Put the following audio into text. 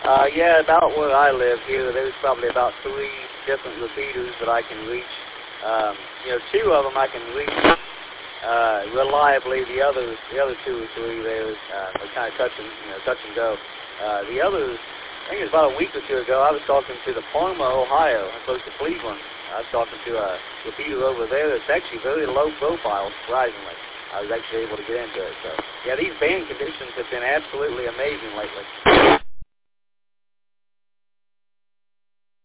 Yeah, about where I live here, there's probably about 3 different repeaters that I can reach. 2 of them I can reach reliably. The other 2 or 3 there are kind of touch and go. The others, I think it was about a week or 2 ago, I was talking to the Parma, Ohio, close to Cleveland. I was talking to a repeater over there that's actually very low profile, surprisingly. I was actually able to get into it. So, yeah, these band conditions have been absolutely amazing lately.